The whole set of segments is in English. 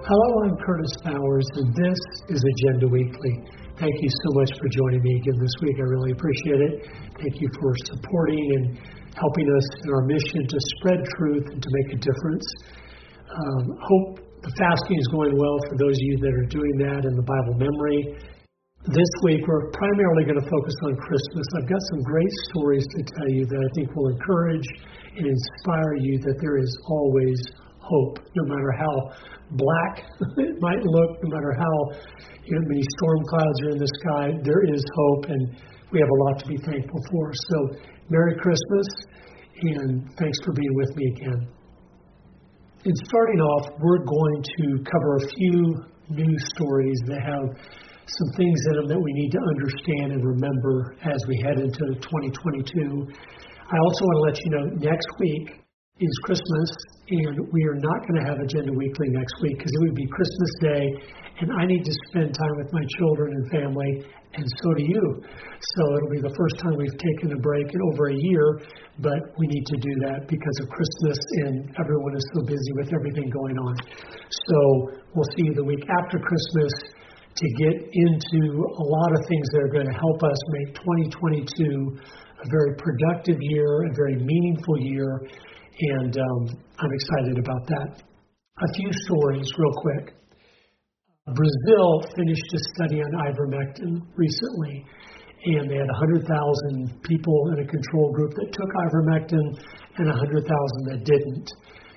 Hello, I'm Curtis Bowers, and this is Agenda Weekly. Thank you so much for joining me again this week. I really appreciate it. Thank you for supporting and helping us in our mission to spread truth and to make a difference. Hope the fasting is going well for those of you that are doing that in the Bible memory. This week, we're primarily going to focus on Christmas. I've got some great stories to tell you that I think will encourage and inspire you that there is always hope, no matter how black it might look, no matter how many storm clouds are in the sky, there is hope, and we have a lot to be thankful for. So, Merry Christmas, and thanks for being with me again. In starting off, we're going to cover a few news stories that have some things in them that we need to understand and remember as we head into 2022. I also want to let you know next week is Christmas, and we are not going to have Agenda Weekly next week because it would be Christmas Day, and I need to spend time with my children and family, and so do you. So it'll be the first time we've taken a break in over a year, but we need to do that because of Christmas, and everyone is so busy with everything going on. So we'll see you the week after Christmas to get into a lot of things that are going to help us make 2022 a very productive year, a very meaningful year, and I'm excited about that. A few stories real quick. Brazil finished a study on ivermectin recently, and they had 100,000 people in a control group that took ivermectin and 100,000 that didn't.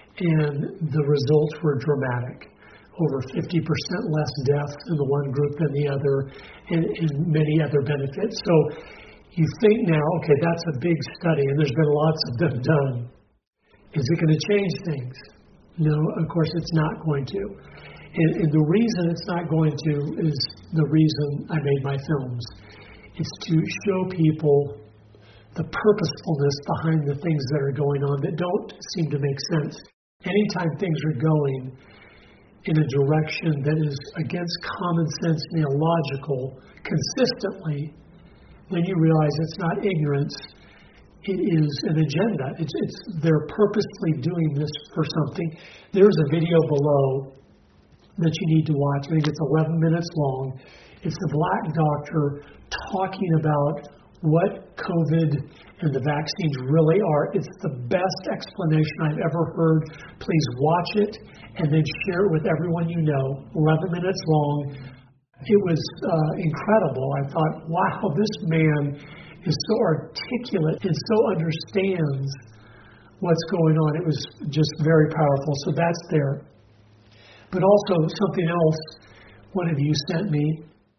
And the results were dramatic. Over 50% less deaths in the one group than the other, and many other benefits. So you think now, okay, that's a big study, and there's been lots of them done. Is it going to change things? No, of course it's not going to. And the reason it's not going to is the reason I made my films. It's to show people the purposefulness behind the things that are going on that don't seem to make sense. Anytime things are going in a direction that is against common sense and illogical consistently, then you realize it's not ignorance. It is an agenda. They're purposely doing this for something. There's a video below that you need to watch. I think it's 11 minutes long. It's a black doctor talking about what COVID and the vaccines really are. It's the best explanation I've ever heard. Please watch it and then share it with everyone you know. 11 minutes long. It was incredible. I thought, wow, this man is so articulate and so understands what's going on. It was just very powerful. So that's there. But also something else one of you sent me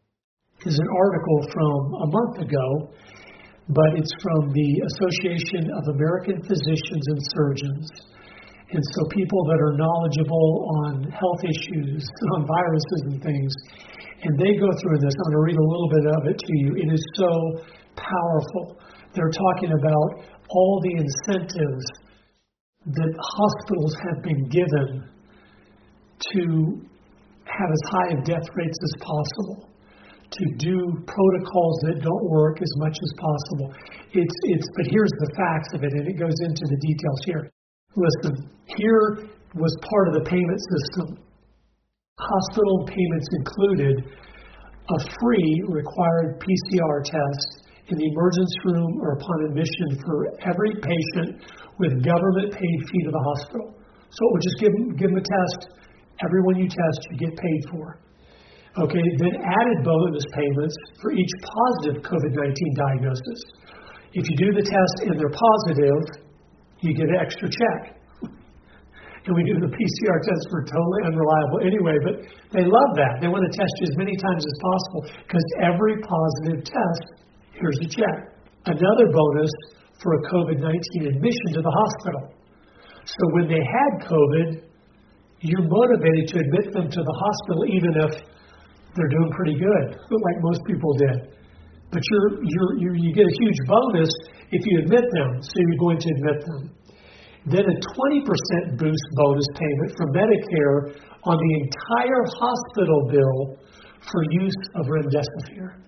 is an article from a month ago, but it's from the Association of American Physicians and Surgeons. And so people that are knowledgeable on health issues, on viruses and things, and they go through this. I'm going to read a little bit of it to you. It is so powerful. They're talking about all the incentives that hospitals have been given to have as high of death rates as possible, to do protocols that don't work as much as possible. But here's the facts of it, and it goes into the details here. Listen, here was part of the payment system. Hospital payments included a free required PCR test in the emergency room or upon admission for every patient with government-paid fee to the hospital. So it would just give them a test. Everyone you test, you get paid for. Okay, then added bonus payments for each positive COVID-19 diagnosis. If you do the test and they're positive, you get an extra check. And we do the PCR tests for totally unreliable anyway, but they love that. They want to test you as many times as possible because every positive test, here's a check. Another bonus for a COVID-19 admission to the hospital. So when they had COVID, you're motivated to admit them to the hospital even if they're doing pretty good, like most people did. But you get a huge bonus if you admit them, so you're going to admit them. Then a 20% boost bonus payment from Medicare on the entire hospital bill for use of remdesivir.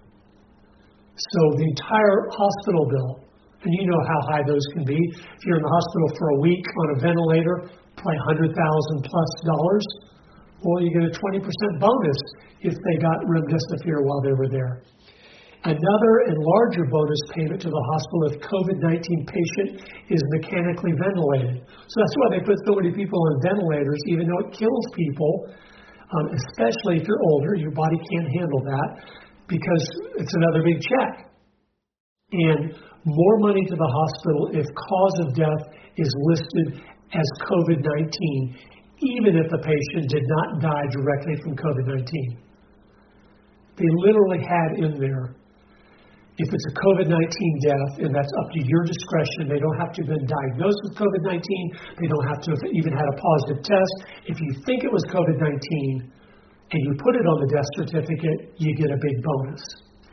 So the entire hospital bill, and you know how high those can be. If you're in the hospital for a week on a ventilator, probably $100,000 plus, Well, you get a 20% bonus if they got remdesivir while they were there. Another and larger bonus payment to the hospital if COVID-19 patient is mechanically ventilated. So that's why they put so many people on ventilators, even though it kills people, especially if you're older. Your body can't handle that because it's another big check. And more money to the hospital if cause of death is listed as COVID-19, even if the patient did not die directly from COVID-19. They literally had in there, if it's a COVID-19 death, and that's up to your discretion, they don't have to have been diagnosed with COVID-19, they don't have to have even had a positive test. If you think it was COVID-19 and you put it on the death certificate, you get a big bonus.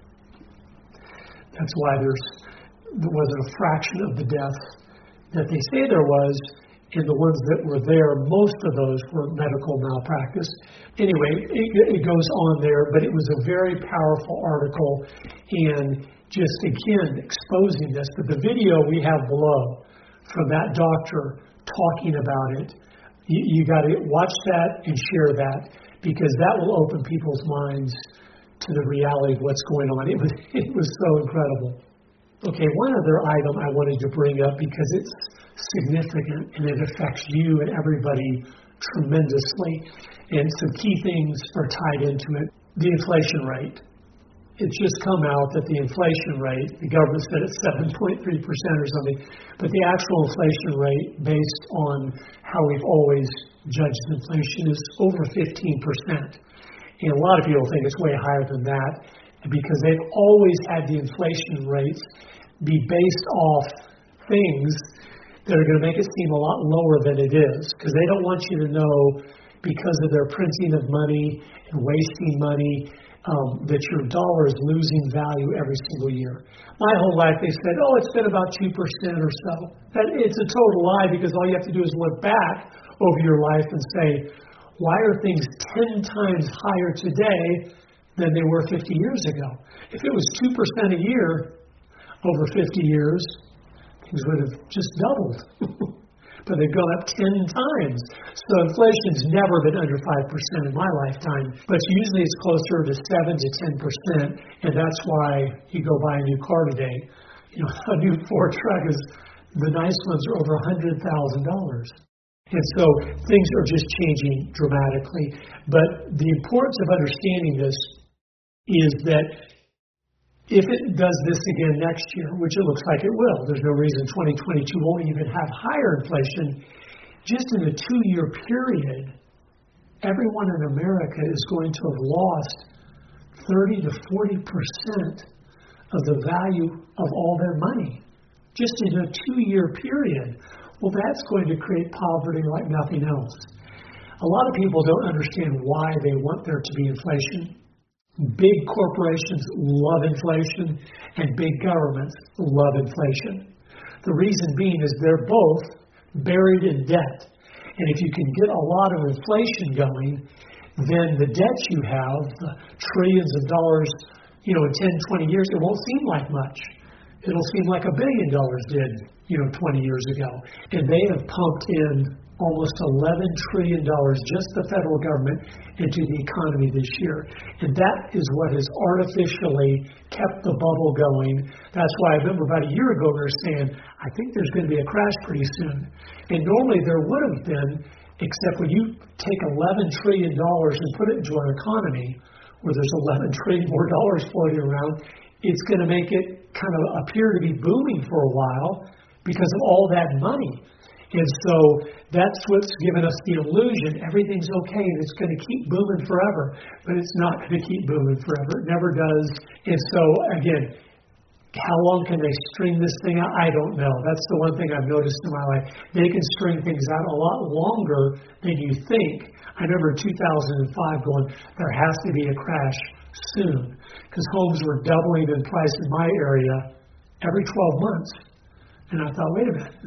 That's why there wasn't a fraction of the deaths that they say there was, and the ones that were there, most of those were medical malpractice. Anyway, it goes on there, but it was a very powerful article and just, again, exposing this. But the video we have below from that doctor talking about it, you got to watch that and share that, because that will open people's minds to the reality of what's going on. It was so incredible. Okay, one other item I wanted to bring up because it's significant and it affects you and everybody tremendously. And some key things are tied into it. The inflation rate. It's just come out that the inflation rate, the government said it's 7.3% or something, but the actual inflation rate based on how we've always judged inflation is over 15%. And a lot of people think it's way higher than that, because they've always had the inflation rates be based off things that are going to make it seem a lot lower than it is, because they don't want you to know, because of their printing of money and wasting money, that your dollar is losing value every single year. My whole life they said, it's been about 2% or so. It's a total lie, because all you have to do is look back over your life and say, why are things 10 times higher today than they were 50 years ago? If it was 2% a year over 50 years, things would have just doubled. But they've gone up 10 times. So inflation's never been under 5% in my lifetime. But usually it's closer to 7 to 10%. And that's why you go buy a new car today. A new Ford truck the nice ones are over $100,000. And so things are just changing dramatically. But the importance of understanding this is that if it does this again next year, which it looks like it will, there's no reason 2022 won't even have higher inflation, just in a 2-year period, everyone in America is going to have lost 30 to 40% of the value of all their money, just in a 2-year period. Well, that's going to create poverty like nothing else. A lot of people don't understand why they want there to be inflation. Big corporations love inflation, and big governments love inflation. The reason being is they're both buried in debt. And if you can get a lot of inflation going, then the debt you have, the trillions of dollars, in 10, 20 years, it won't seem like much. It'll seem like $1 billion did, 20 years ago. And they have pumped in almost $11 trillion, just the federal government, into the economy this year. And that is what has artificially kept the bubble going. That's why I remember about a year ago we were saying, I think there's going to be a crash pretty soon. And normally there would have been, except when you take $11 trillion and put it into our economy, where there's $11 trillion more dollars floating around, it's going to make it kind of appear to be booming for a while because of all that money. And so that's what's given us the illusion everything's okay and it's going to keep booming forever. But it's not going to keep booming forever. It never does. And so, again, how long can they string this thing out? I don't know. That's the one thing I've noticed in my life. They can string things out a lot longer than you think. I remember in 2005 going, there has to be a crash soon. Because homes were doubling in price in my area every 12 months. And I thought, wait a minute.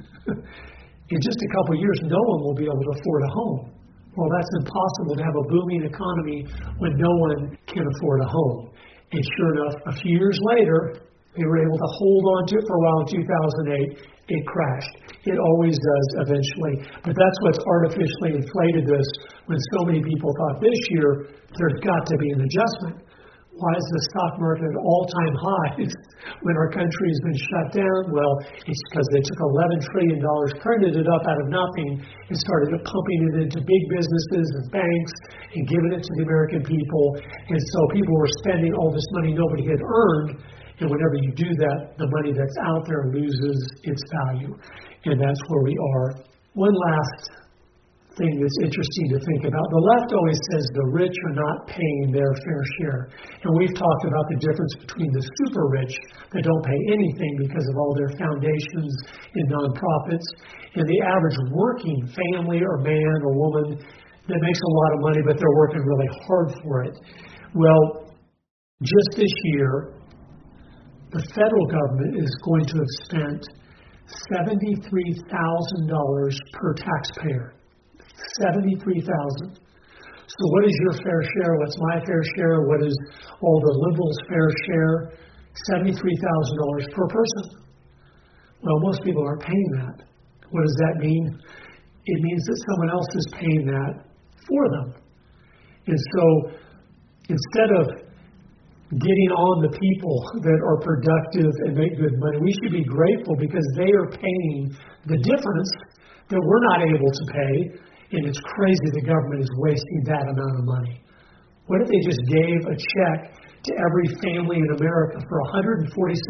In just a couple of years, no one will be able to afford a home. Well, that's impossible to have a booming economy when no one can afford a home. And sure enough, a few years later, They were able to hold on to it for a while in 2008. It crashed. It always does eventually. But that's what's artificially inflated this when so many people thought this year there's got to be an adjustment. Why is the stock market at all-time highs when our country has been shut down? Well, it's because they took $11 trillion, printed it up out of nothing, and started pumping it into big businesses and banks and giving it to the American people. And so people were spending all this money nobody had earned. And whenever you do that, the money that's out there loses its value. And that's where we are. One last thing that's interesting to think about. The left always says the rich are not paying their fair share. And we've talked about the difference between the super rich that don't pay anything because of all their foundations and nonprofits, and the average working family or man or woman that makes a lot of money, but they're working really hard for it. Well, just this year, the federal government is going to have spent $73,000 per taxpayer. $73,000. So what is your fair share? What's my fair share? What is all the liberals' fair share? $73,000 per person. Well, most people aren't paying that. What does that mean? It means that someone else is paying that for them. And so instead of getting on the people that are productive and make good money, we should be grateful because they are paying the difference that we're not able to pay. And it's crazy the government is wasting that amount of money. What if they just gave a check to every family in America for $146,000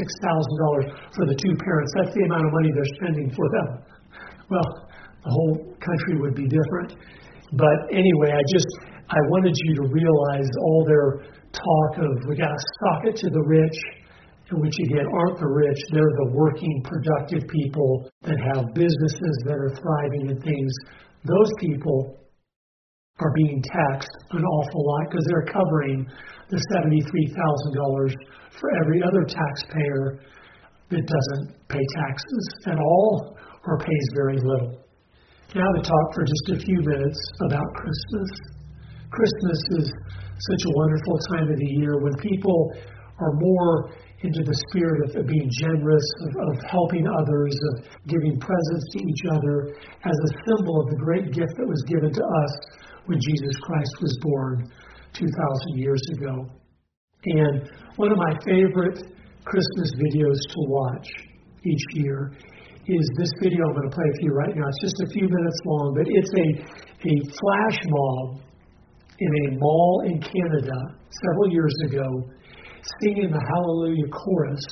for the two parents? That's the amount of money they're spending for them. Well, the whole country would be different. But anyway, I wanted you to realize all their talk of we got to stock it to the rich, and which again aren't the rich. They're the working, productive people that have businesses that are thriving and things. Those people are being taxed an awful lot because they're covering the $73,000 for every other taxpayer that doesn't pay taxes at all or pays very little. Now to talk for just a few minutes about Christmas. Christmas is such a wonderful time of the year when people are more into the spirit of being generous, of helping others, of giving presents to each other as a symbol of the great gift that was given to us when Jesus Christ was born 2,000 years ago. And one of my favorite Christmas videos to watch each year is this video I'm going to play for you right now. It's just a few minutes long, but it's a flash mob in a mall in Canada several years ago singing the Hallelujah chorus.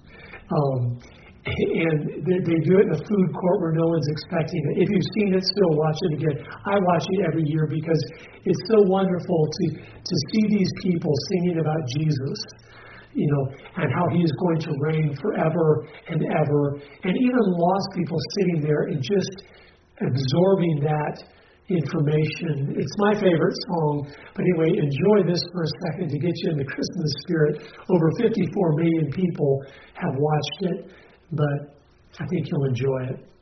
And they do it in a food court where no one's expecting it. If you've seen it, still watch it again. I watch it every year because it's so wonderful to see these people singing about Jesus, and how he is going to reign forever and ever. And even lost people sitting there and just absorbing that information. It's my favorite song. But anyway, enjoy this for a second to get you in the Christmas spirit. Over 54 million people have watched it, but I think you'll enjoy it.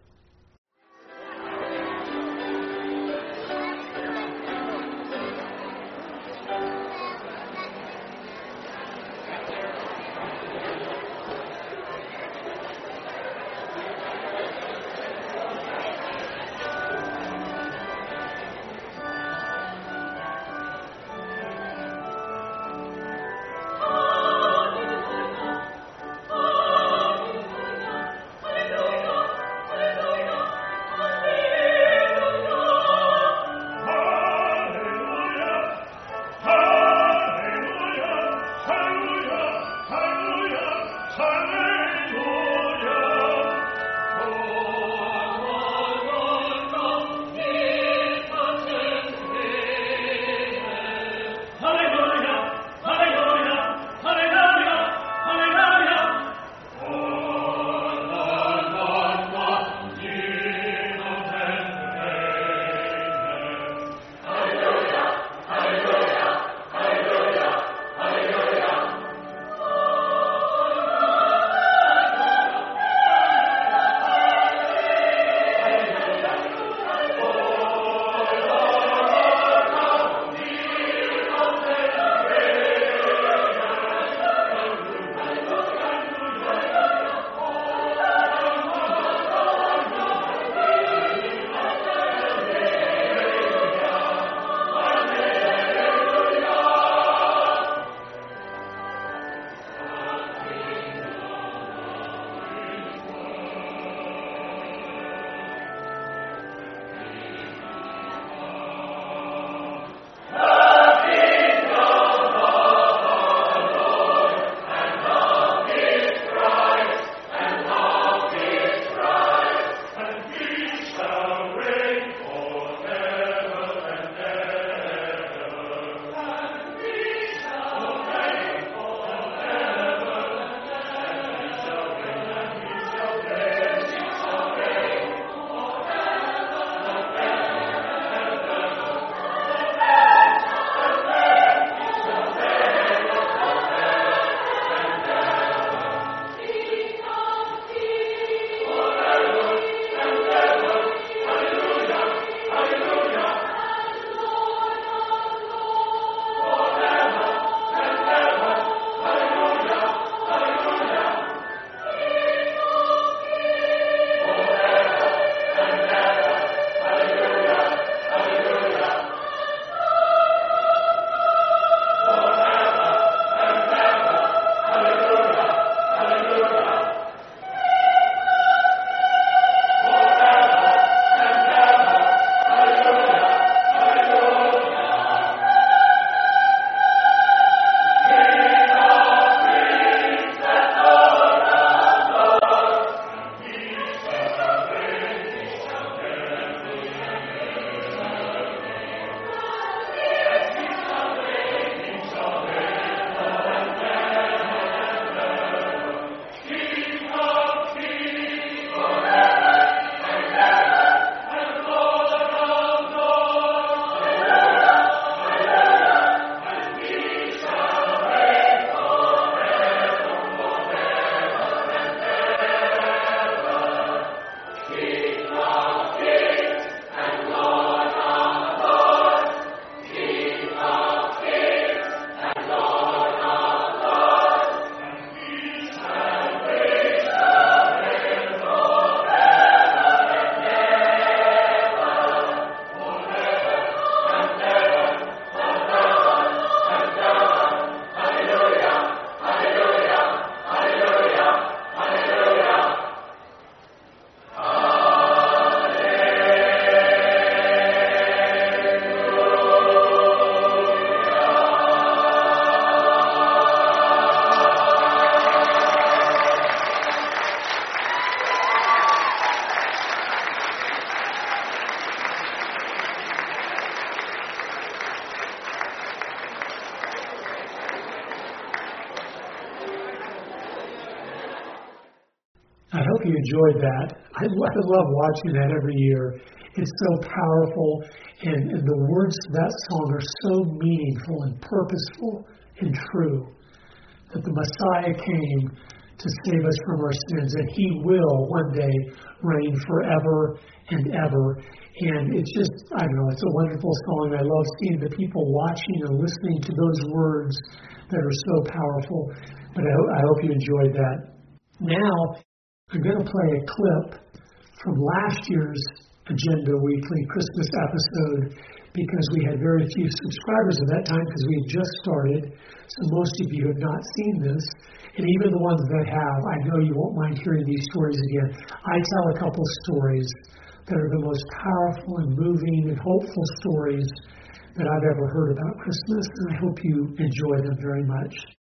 hope you enjoyed that. I love watching that every year. It's so powerful, and the words of that song are so meaningful and purposeful and true, that the Messiah came to save us from our sins, and He will one day reign forever and ever. And it's just, I don't know, it's a wonderful song. I love seeing the people watching and listening to those words that are so powerful. But I hope you enjoyed that. Now, I'm going to play a clip from last year's Agenda Weekly Christmas episode, because we had very few subscribers at that time because we had just started. So most of you have not seen this. And even the ones that have, I know you won't mind hearing these stories again. I tell a couple stories that are the most powerful and moving and hopeful stories that I've ever heard about Christmas, and I hope you enjoy them very much.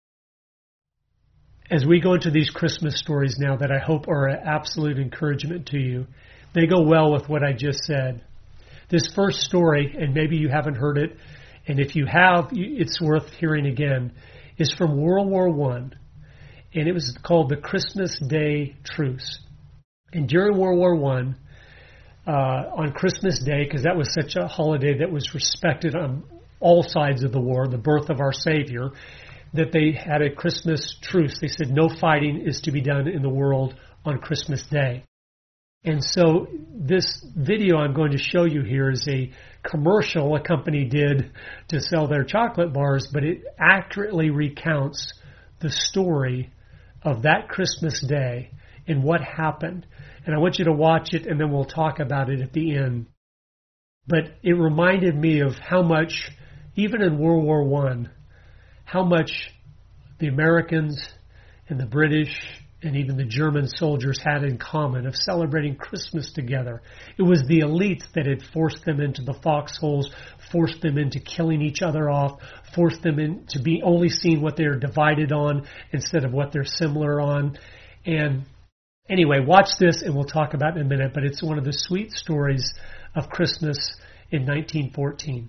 As we go into these Christmas stories now that I hope are an absolute encouragement to you, they go well with what I just said. This first story, and maybe you haven't heard it, and if you have, it's worth hearing again, is from World War I, and it was called the Christmas Day Truce. And during World War I, on Christmas Day, because that was such a holiday that was respected on all sides of the war, the birth of our Savior, that they had a Christmas truce. They said no fighting is to be done in the world on Christmas Day. And so this video I'm going to show you here is a commercial a company did to sell their chocolate bars, but it accurately recounts the story of that Christmas Day and what happened. And I want you to watch it, and then we'll talk about it at the end. But it reminded me of how much, even in World War I, how much the Americans and the British and even the German soldiers had in common of celebrating Christmas together. It was the elites that had forced them into the foxholes, forced them into killing each other off, forced them into be only seeing what they're divided on instead of what they're similar on. And anyway, watch this and we'll talk about it in a minute, but it's one of the sweet stories of Christmas in 1914.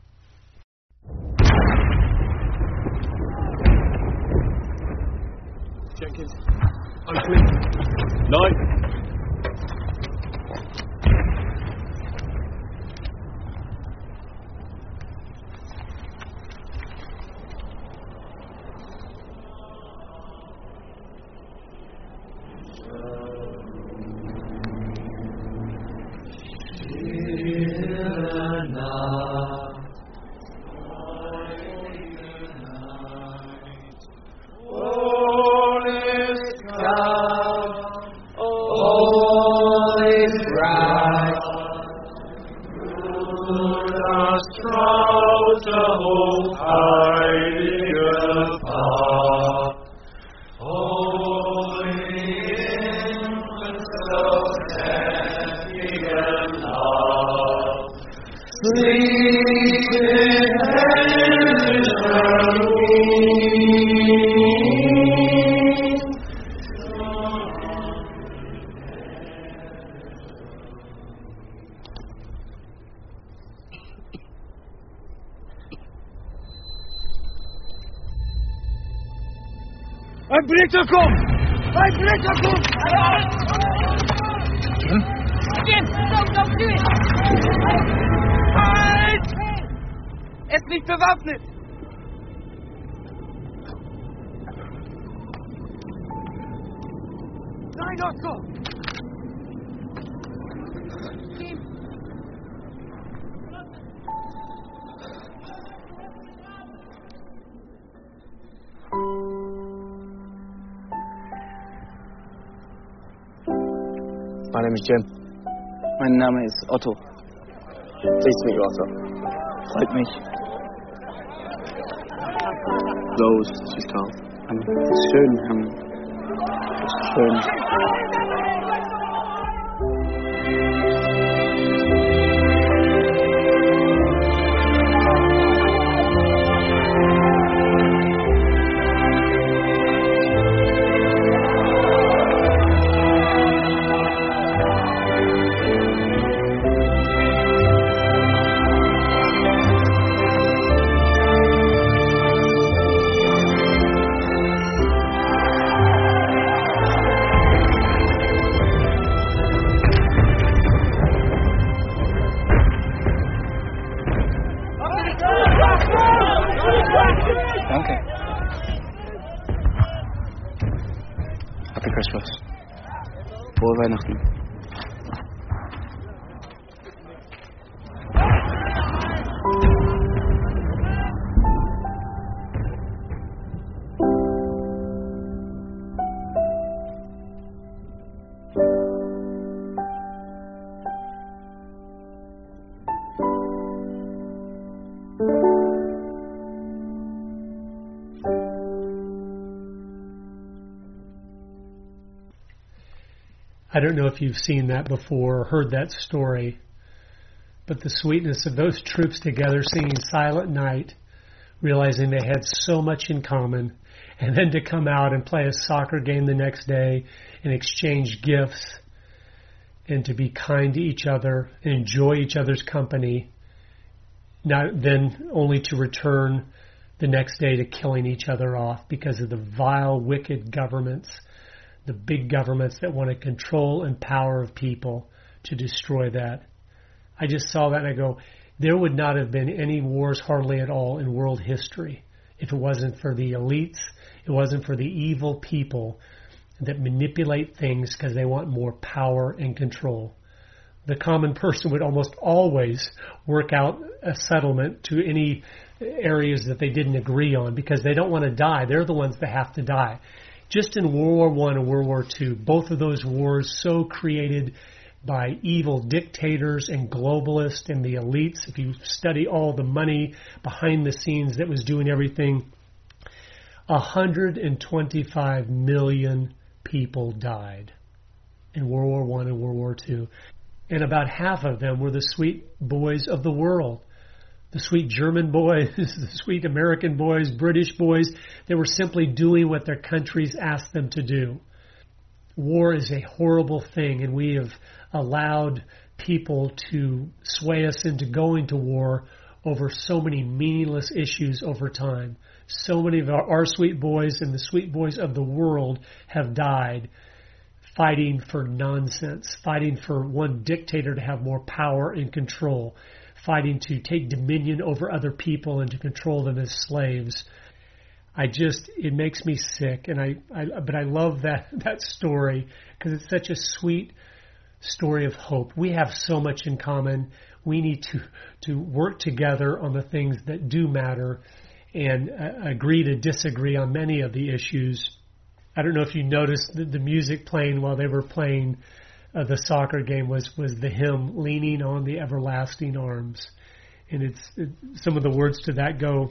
Jenkins. Oakley. Knight. Ein Blitzer kommt! Ein Blitzer kommt! Jim, don't do it! Halt! Er ist nicht bewaffnet! Nein, Otto! Jim! My name is Jim. Mein Name ist Otto. Pleased to meet you, Otto. Freut mich. Rose, she's called. Schön, schön. I don't know if you've seen that before or heard that story, but the sweetness of those troops together singing Silent Night, realizing they had so much in common, and then to come out and play a soccer game the next day and exchange gifts and to be kind to each other and enjoy each other's company, not then only to return the next day to killing each other off because of the vile, wicked governments, the big governments that want to control and power of people to destroy that. I just saw that and I go, there would not have been any wars hardly at all in world history if it wasn't for the elites, it wasn't for the evil people that manipulate things because they want more power and control. The common person would almost always work out a settlement to any areas that they didn't agree on because they don't want to die. They're the ones that have to die. Just in World War I and World War II, both of those wars so created by evil dictators and globalists and the elites. If you study all the money behind the scenes that was doing everything, 125 million people died in World War I and World War II. And about half of them were the sweet boys of the world. The sweet German boys, the sweet American boys, British boys, they were simply doing what their countries asked them to do. War is a horrible thing, and we have allowed people to sway us into going to war over so many meaningless issues over time. So many of our sweet boys and the sweet boys of the world have died fighting for nonsense, fighting for one dictator to have more power and control, fighting to take dominion over other people and to control them as slaves. It makes me sick, but I love that story because it's such a sweet story of hope. We have so much in common. We need to work together on the things that do matter and agree to disagree on many of the issues. I don't know if you noticed the music playing while they were playing the soccer game was the hymn "Leaning on the Everlasting Arms," and some of the words to that go,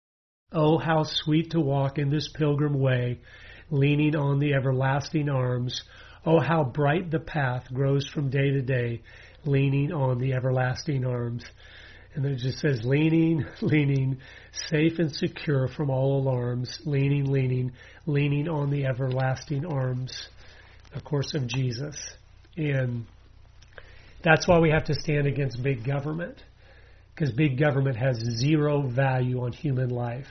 "Oh, how sweet to walk in this pilgrim way, leaning on the everlasting arms. Oh, how bright the path grows from day to day, leaning on the everlasting arms." And then it just says, leaning, leaning, safe and secure from all alarms, leaning, leaning, leaning on the everlasting arms, of course, of Jesus. And that's why we have to stand against big government, because big government has zero value on human life.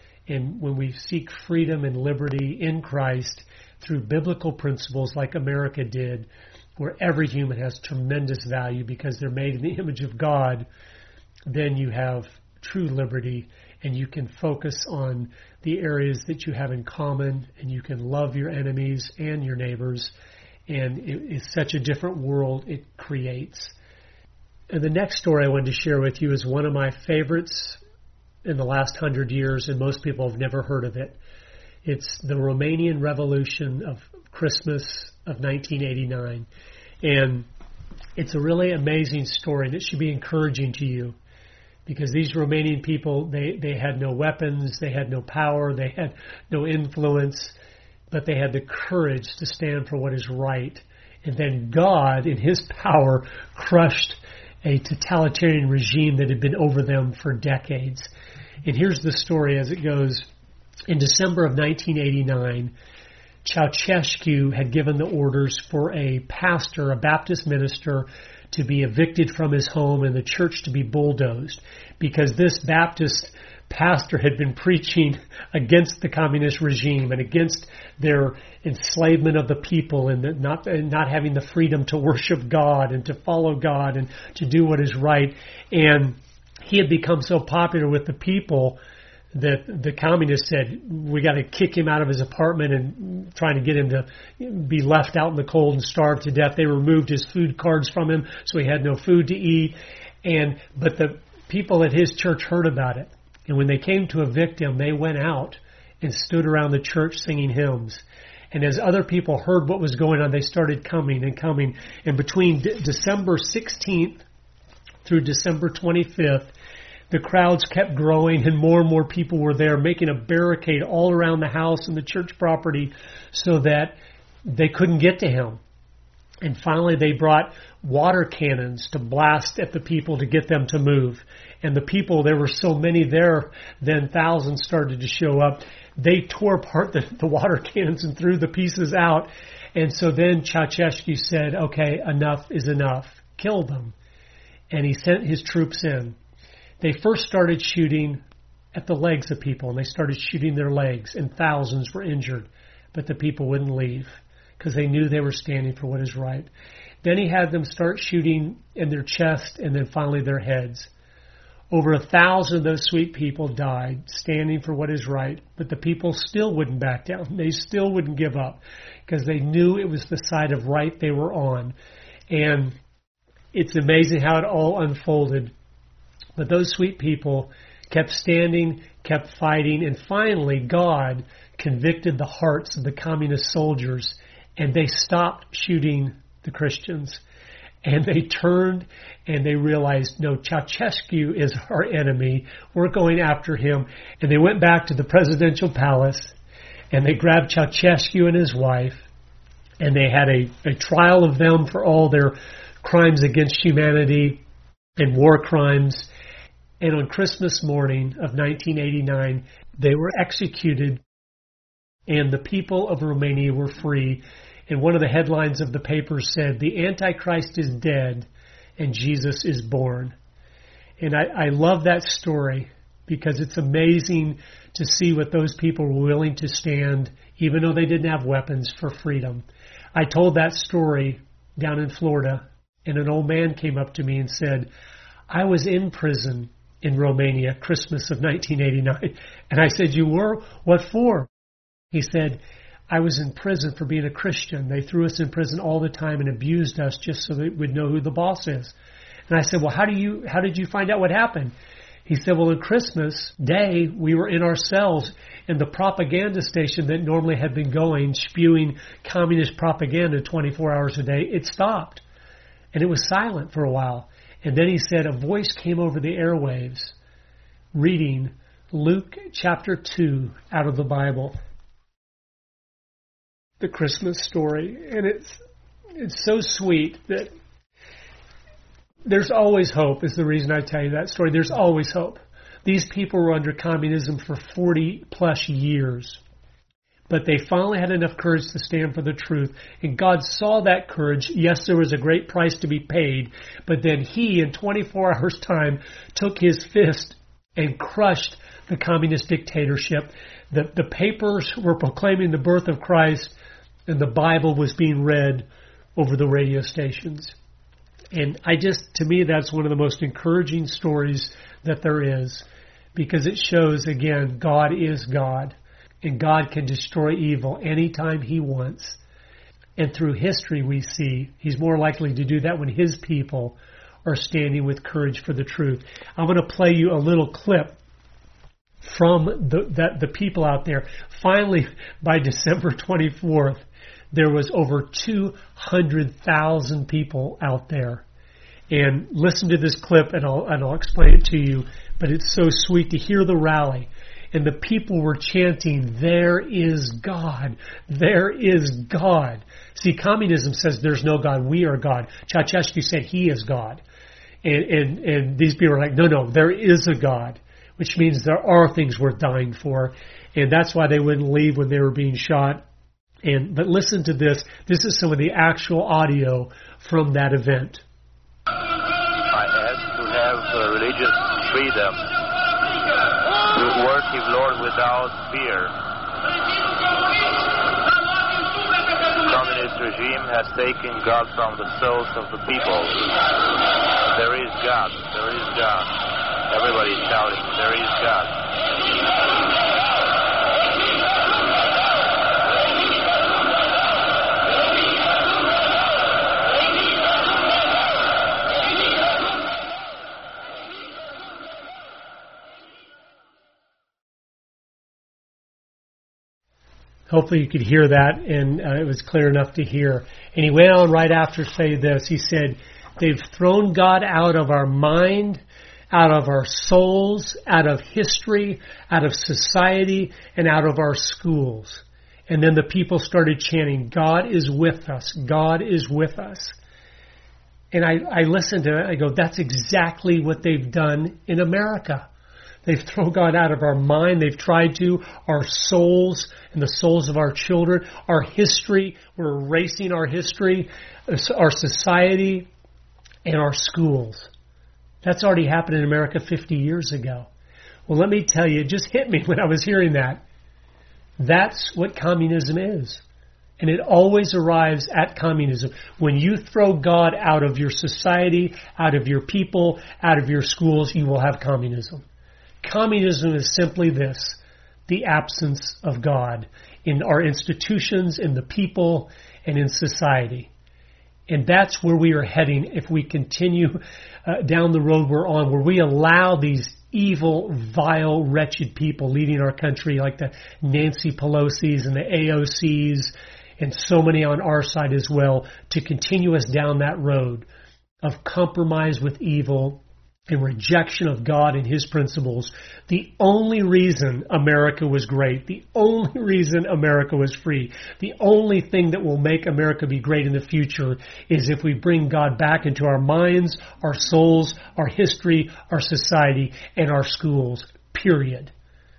And when we seek freedom and liberty in Christ through biblical principles like America did, where every human has tremendous value because they're made in the image of God, then you have true liberty and you can focus on the areas that you have in common and you can love your enemies and your neighbors. And it's such a different world it creates. And the next story I wanted to share with you is one of my favorites in the last 100 years, and most people have never heard of it. It's the Romanian Revolution of Christmas of 1989. And it's a really amazing story that should be encouraging to you, because these Romanian people, they had no weapons, they had no power, they had no influence, but they had the courage to stand for what is right. And then God, in His power, crushed a totalitarian regime that had been over them for decades. And here's the story as it goes. In December of 1989, Ceausescu had given the orders for a pastor, a Baptist minister, to be evicted from his home and the church to be bulldozed, because this Baptist pastor had been preaching against the communist regime and against their enslavement of the people and not having the freedom to worship God and to follow God and to do what is right. And he had become so popular with the people that the communists said, we got to kick him out of his apartment, and trying to get him to be left out in the cold and starve to death. They removed his food cards from him, so he had no food to eat. But the people at his church heard about it. And when they came to evict him, they went out and stood around the church singing hymns. And as other people heard what was going on, they started coming and coming. And between December 16th through December 25th, the crowds kept growing and more people were there, making a barricade all around the house and the church property so that they couldn't get to him. And finally they brought water cannons to blast at the people to get them to move. And the people, there were so many there, then thousands started to show up. They tore apart the water cannons and threw the pieces out. And so then Ceausescu said, okay, enough is enough. Kill them. And he sent his troops in. They first started shooting at the legs of people, and they started shooting their legs, and thousands were injured. But the people wouldn't leave because they knew they were standing for what is right. Then he had them start shooting in their chest and then finally their heads. Over 1,000 of those sweet people died standing for what is right, but the people still wouldn't back down. They still wouldn't give up because they knew it was the side of right they were on. And it's amazing how it all unfolded. But those sweet people kept standing, kept fighting, and finally God convicted the hearts of the communist soldiers, and they stopped shooting the Christians. And they turned and they realized, no, Ceausescu is our enemy. We're going after him. And they went back to the presidential palace and they grabbed Ceausescu and his wife, and they had a trial of them for all their crimes against humanity and war crimes. And on Christmas morning of 1989, they were executed, and the people of Romania were free. And one of the headlines of the paper said, "The Antichrist is dead and Jesus is born." And I love that story because it's amazing to see what those people were willing to stand, even though they didn't have weapons, for freedom. I told that story down in Florida, and an old man came up to me and said, "I was in prison in Romania, Christmas of 1989. And I said, "You were? What for?" He said, "I was in prison for being a Christian. They threw us in prison all the time and abused us just so that we'd know who the boss is." And I said, "Well, how did you find out what happened?" He said, "Well, on Christmas Day, we were in our cells, and the propaganda station that normally had been going, spewing communist propaganda 24 hours a day, it stopped. And it was silent for a while. And then," he said, "a voice came over the airwaves reading Luke chapter 2 out of the Bible." The Christmas story. And it's so sweet that there's always hope is the reason I tell you that story. There's always hope. These people were under communism for 40 plus years. But they finally had enough courage to stand for the truth. And God saw that courage. Yes, there was a great price to be paid. But then He, in 24 hours' time, took His fist and crushed the communist dictatorship. The papers were proclaiming the birth of Christ, and the Bible was being read over the radio stations. And to me, that's one of the most encouraging stories that there is, because it shows, again, God is God, and God can destroy evil anytime He wants. And through history, we see He's more likely to do that when His people are standing with courage for the truth. I'm going to play you a little clip from the people out there. Finally, by December 24th, there was over 200,000 people out there. And listen to this clip, and I'll explain it to you. But it's so sweet to hear the rally. And the people were chanting, "There is God. There is God." See, communism says there's no God. We are God. Ceausescu said He is God. And these people are like, no, there is a God, which means there are things worth dying for. And that's why they wouldn't leave when they were being shot. But listen to this. This is some of the actual audio from that event. I ask to have religious freedom, to worship Lord without fear. The communist regime has taken God from the souls of the people. There is God. There is God. Everybody is shouting, "There is God." Hopefully you could hear that, and it was clear enough to hear. And he went on right after to say this. He said, "They've thrown God out of our mind, out of our souls, out of history, out of society, and out of our schools. And then the people started chanting, God is with us. God is with us. And I listened to it. I go, that's exactly what they've done in America. They've thrown God out of our mind. They've tried to. Our souls and the souls of our children, our history. We're erasing our history, our society, and our schools. That's already happened in America 50 years ago. Well, let me tell you, it just hit me when I was hearing that. That's what communism is. And it always arrives at communism. When you throw God out of your society, out of your people, out of your schools, you will have communism. Communism is simply this, the absence of God in our institutions, in the people, and in society. And that's where we are heading if we continue down the road we're on, where we allow these evil, vile, wretched people leading our country like the Nancy Pelosi's and the AOC's and so many on our side as well to continue us down that road of compromise with evil and rejection of God and His principles. The only reason America was great, the only reason America was free, the only thing that will make America be great in the future is if we bring God back into our minds, our souls, our history, our society, and our schools, period.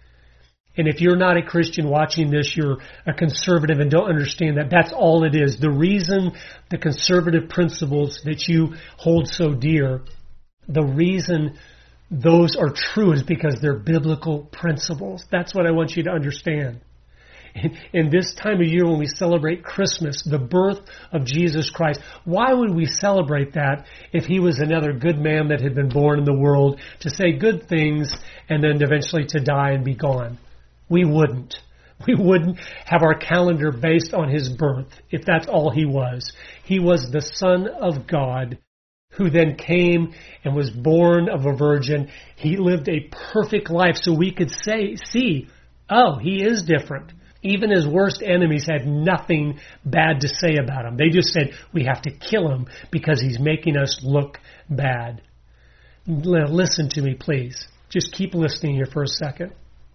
And if you're not a Christian watching this, you're a conservative and don't understand that. That's all it is. The reason the conservative principles that you hold so dear, the reason those are true is because they're biblical principles. That's what I want you to understand. In this time of year when we celebrate Christmas, the birth of Jesus Christ, why would we celebrate that if He was another good man that had been born in the world to say good things and then eventually to die and be gone? We wouldn't. We wouldn't have our calendar based on His birth if that's all He was. He was the Son of God who then came and was born of a virgin. He lived a perfect life so we could see, oh, He is different. Even His worst enemies had nothing bad to say about Him. They just said, we have to kill Him because He's making us look bad. Listen to me, please. Just keep listening here for a second.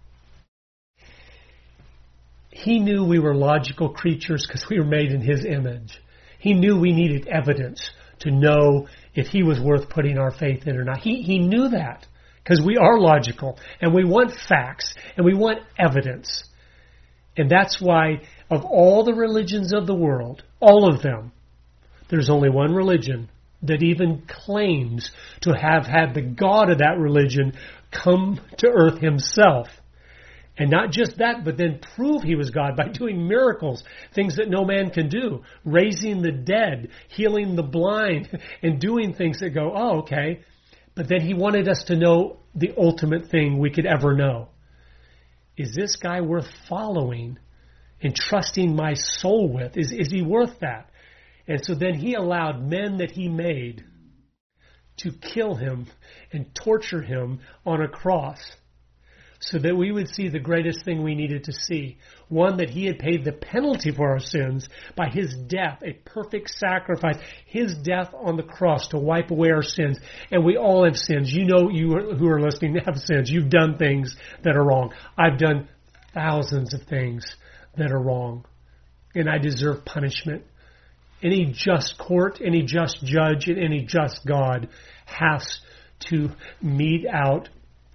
He knew we were logical creatures because we were made in His image. He knew we needed evidence to know if He was worth putting our faith in or not. He knew that because we are logical and we want facts and we want evidence. And that's why of all the religions of the world, all of them, there's only one religion that even claims to have had the God of that religion come to earth Himself. And not just that, but then prove He was God by doing miracles, things that no man can do, raising the dead, healing the blind, and doing things that go, oh, okay. But then He wanted us to know the ultimate thing we could ever know. Is this guy worth following and trusting my soul with? Is He worth that? And so then He allowed men that He made to kill Him and torture Him on a cross, so that we would see the greatest thing we needed to see. One, that He had paid the penalty for our sins by His death, a perfect sacrifice. His death on the cross to wipe away our sins. And we all have sins. You know, you who are listening have sins. You've done things that are wrong. I've done thousands of things that are wrong. And I deserve punishment. Any just court, any just judge, and any just God has to mete out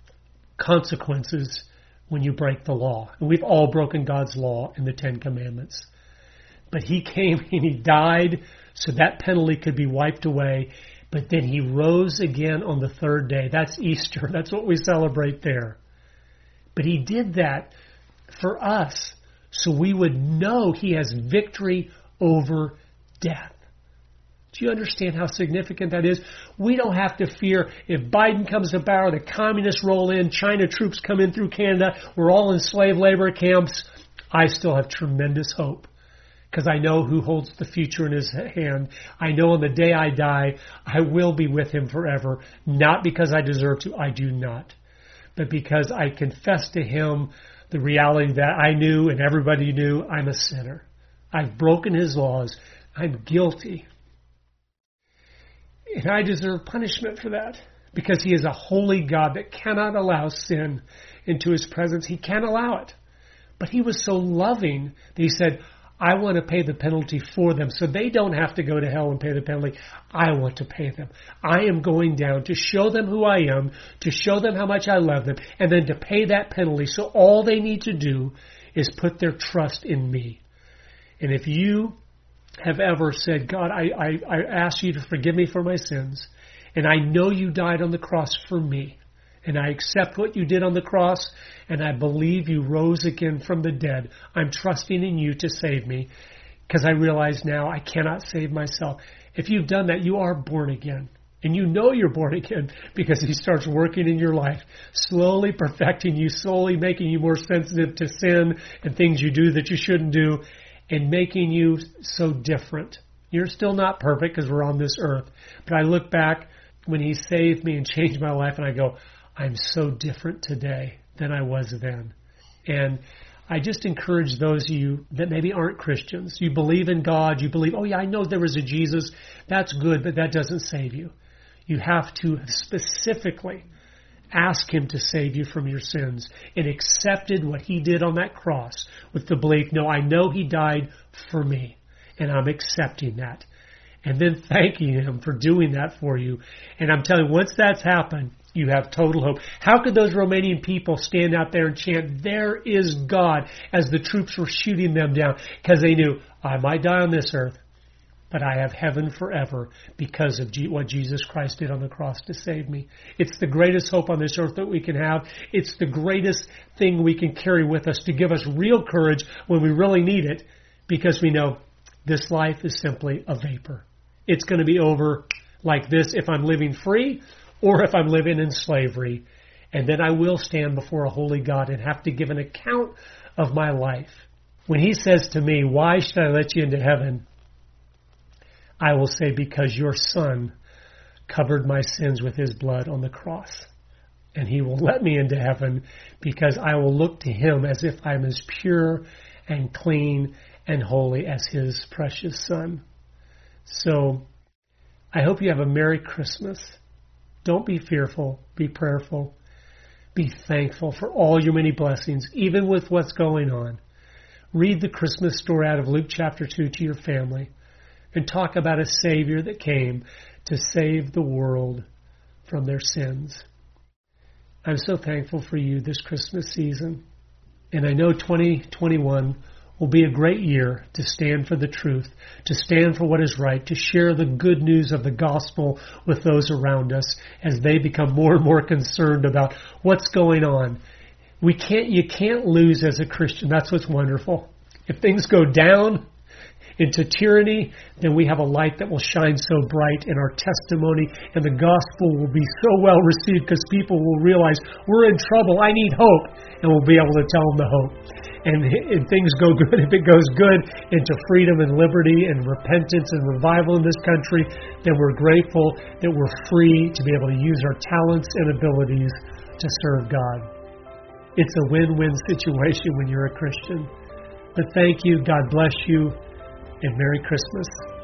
consequences when you break the law. And we've all broken God's law in the Ten Commandments. But He came and He died so that penalty could be wiped away. But then He rose again on the third day. That's Easter. That's what we celebrate there. But He did that for us so we would know He has victory over death. Do you understand how significant that is? We don't have to fear if Biden comes to power, the communists roll in, China troops come in through Canada, we're all in slave labor camps. I still have tremendous hope because I know who holds the future in His hand. I know on the day I die, I will be with Him forever. Not because I deserve to, I do not. But because I confess to Him the reality that I knew and everybody knew I'm a sinner. I've broken His laws. I'm guilty. And I deserve punishment for that because He is a holy God that cannot allow sin into His presence. He can't allow it. But he was so loving that he said, I want to pay the penalty for them so they don't have to go to hell and pay the penalty. I want to pay them. I am going down to show them who I am, to show them how much I love them, and then to pay that penalty. So all they need to do is put their trust in me. And if you have ever said, God, I ask you to forgive me for my sins, and I know you died on the cross for me, and I accept what you did on the cross, and I believe you rose again from the dead. I'm trusting in you to save me, because I realize now I cannot save myself. If you've done that, you are born again. And you know you're born again because he starts working in your life, slowly perfecting you, slowly making you more sensitive to sin and things you do that you shouldn't do, and making you so different. You're still not perfect because we're on this earth. But I look back when he saved me and changed my life, and I go, I'm so different today than I was then. And I just encourage those of you that maybe aren't Christians. You believe in God. You believe, oh yeah, I know there was a Jesus. That's good, but that doesn't save you. You have to specifically ask him to save you from your sins and accepted what he did on that cross with the belief, no, I know he died for me, and I'm accepting that. And then thanking him for doing that for you. And I'm telling you, once that's happened, you have total hope. How could those Romanian people stand out there and chant, there is God, as the troops were shooting them down? Because they knew, I might die on this earth, but I have heaven forever because of what Jesus Christ did on the cross to save me. It's the greatest hope on this earth that we can have. It's the greatest thing we can carry with us to give us real courage when we really need it, because we know this life is simply a vapor. It's going to be over like this if I'm living free or if I'm living in slavery. And then I will stand before a holy God and have to give an account of my life. When he says to me, why should I let you into heaven? I will say, because your Son covered my sins with his blood on the cross. And he will let me into heaven because I will look to him as if I'm as pure and clean and holy as his precious Son. So I hope you have a Merry Christmas. Don't be fearful. Be prayerful. Be thankful for all your many blessings, even with what's going on. Read the Christmas story out of Luke chapter 2 to your family and talk about a Savior that came to save the world from their sins. I'm so thankful for you this Christmas season. And I know 2021 will be a great year to stand for the truth, to stand for what is right, to share the good news of the gospel with those around us as they become more and more concerned about what's going on. You can't lose as a Christian. That's what's wonderful. If things go down into tyranny, then we have a light that will shine so bright, and our testimony and the gospel will be so well received because people will realize we're in trouble, I need hope, and we'll be able to tell them the hope. And if things go good, if it goes good into freedom and liberty and repentance and revival in this country, then we're grateful that we're free to be able to use our talents and abilities to serve God. It's a win-win situation when you're a Christian. But thank you, God bless you, and Merry Christmas.